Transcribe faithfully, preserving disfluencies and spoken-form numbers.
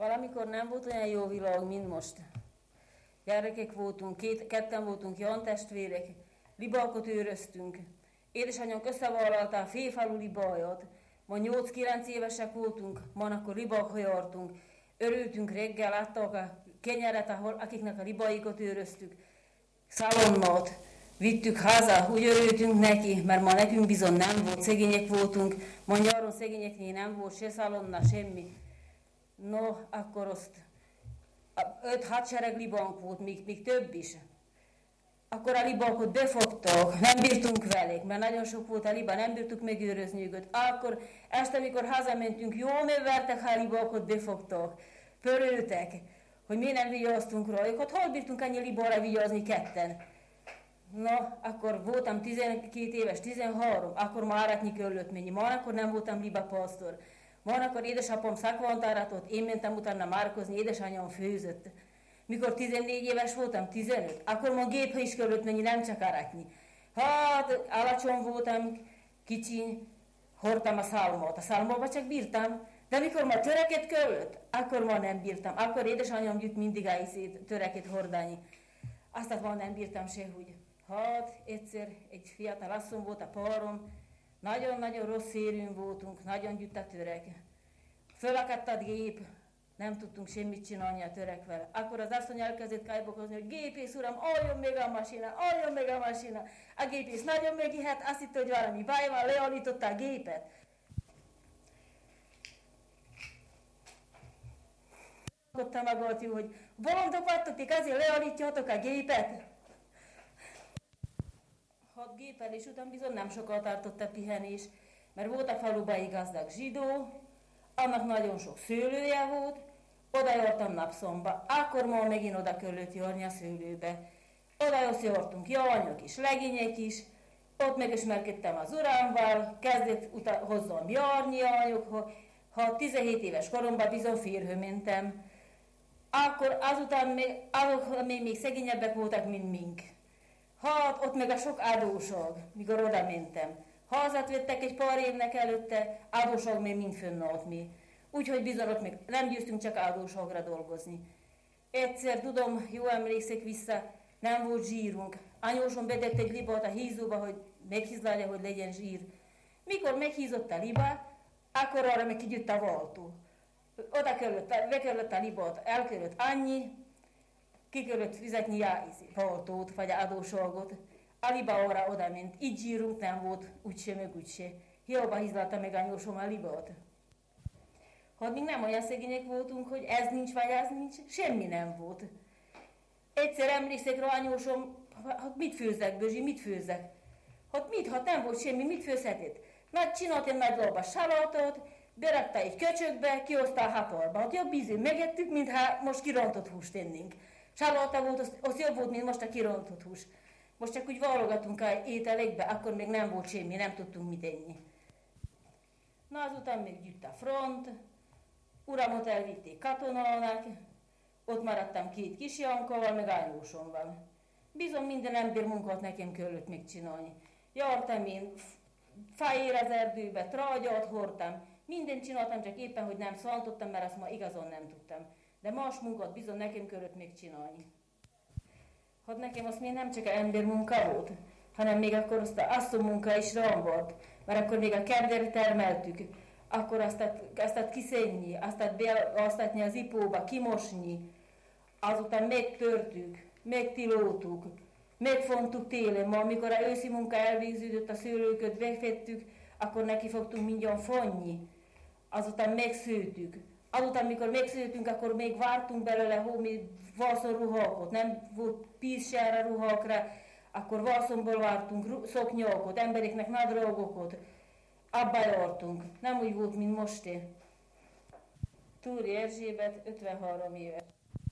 Valamikor nem volt olyan jó világ, mint most. Gyerekek voltunk, két, ketten voltunk, Jan testvérek, libákot őröztünk. Édesanyám összevállalta a félfalu libáját. Ma nyolc-kilenc évesek voltunk, ma akkor libákra jártunk. Örültünk reggel, láttak a kenyeret, ahol, akiknek a libáikat őröztük. Szalonnát vittük haza, úgy örültünk neki, mert ma nekünk bizony nem volt, szegények voltunk. Ma nyáron szegényeknél nem volt se szalonna, semmi. No, akkor azt öt hadsereg libánk volt, még, még több is. Akkor a libánkot befogtak, nem bírtunk velük, mert nagyon sok volt a liba, nem bírtuk megőrözni őket. Akkor este, amikor hazamentünk, jól megvertek, ha a libánkot befogtak. Pöröltek, hogy mi nem vigyáztunk rajtuk, hát hol bírtunk annyi libára vigyázni ketten. Na, akkor voltam tizenkét éves, tizenhárom, akkor már áratni kellett menni, már akkor nem voltam libapasztor. Már akkor édesapám szakvant áratott, én mentem utána márkozni, édesanyám főzött. Mikor tizennégy éves voltam, tizenöt, akkor már gépre is kellett menni, nem csak aratni. Hát, alacsony voltam, kicsiny, hordtam a szálmot. A szálmóba csak bírtam, de mikor már töreket kellett, akkor már nem bírtam. Akkor édesanyám jut mindig a töreket hordani. Aztán már nem bírtam sehogy. Hát, egyszer egy fiatal asszony volt a párom, nagyon-nagyon rossz érűn voltunk, nagyon gyűjt a töreg. Fölakadt a gép, nem tudtunk semmit csinálni a törekvel. Akkor az asszony elkezdett kájbokozni, hogy gépész uram, álljon meg a masina, álljon meg a masina. A gépész nagyon megijedt, azt hitte, hogy valami baj van, leállította a gépet. Mondta magát, hogy bolondok vagytok, azért leállítjátok a gépet. Hat gépelés után bizony nem sokat tartott a pihenés, mert volt a faluban egy gazdag zsidó, annak nagyon sok szőlője volt, oda jártam napszomba, akkor már megint oda kellett járni a szőlőbe. Oda jártunk jányok is, legények is, ott megismerkedtem az uramval, kezdett utána hozzám járni jányokhoz, ha tizenhét éves koromban bizony férjhő mentem. Akkor azután még, azok még, még szegényebbek voltak, mint mink. Hát ott meg a sok adóság, mikor oda mentem. Házat vettek egy pár évnek előtte, adóság még mind fönnállt mi. Úgyhogy bizony ott még nem győztünk csak adóságra dolgozni. Egyszer tudom, jó emlékszek vissza, nem volt zsírunk. Anyósom bedett egy libát a hízóba, hogy meghízlalja, hogy legyen zsír. Mikor meghízott a liba, akkor arra meg kigyűjt a váltó. Oda kellett, le kellett a libát, el kellett annyi, ki kellett fizetni a váltót, vagy a adóságot. A liba óra oda ment, így zsírunk nem volt, úgyse meg úgyse. Hiába hízlalta meg anyósom a libát. Hát még nem olyan szegények voltunk, hogy ez nincs, vagy ez nincs, semmi nem volt. Egyszer emlékszek rá anyósom, hát mit főzzek, Bözsi, mit főzzek? Hát mit, hát nem volt semmi, mit főzhetett? Nagy csinált egy nagy lóba salátot, berakta egy köcsökbe, kihozta a haporba. Hát jobb ízű megettük, mintha most kirontott húst tennénk. Saláta volt, az, az jobb volt, mint most a kirontott hús. Most csak úgy válogatunk a ételekbe, akkor még nem volt semmi, nem tudtunk mit enni. Na azután még gyűjt a front, uramot elvitték katonának, ott maradtam két kisjankával, meg anyósommal. Bizony minden ember munkát nekem kellett megcsinálni. Jártam én fájér az erdőbe, trágyat hordtam, mindent csináltam, csak éppen, hogy nem szaltottam, mert azt ma igazon nem tudtam. De más munkát bizony nekem kellett megcsinálni. Hát nekem azt még nem csak ember munka volt, hanem még akkor azt a asszony munka is rám volt, mert akkor még a kertben termeltük, akkor azt kiszedni, azt beasztatni az ipóba, kimosni, azután megtörtük, megtilótuk, megfontuk télen, ma amikor a őszi munka elvégződött, a szőlőköt befettük, akkor neki fogtunk mindjárt fonni, azután megszőtük. Azután, mikor megszőtünk, akkor még vártunk belőle hómi vászonruhákot, nem volt pízsár a ruhákra, akkor vászonból vártunk szoknyákot, embereknek nadrágokat, abba jártunk. Nem úgy volt, mint most. Túri Erzsébet, ötvenhárom éves.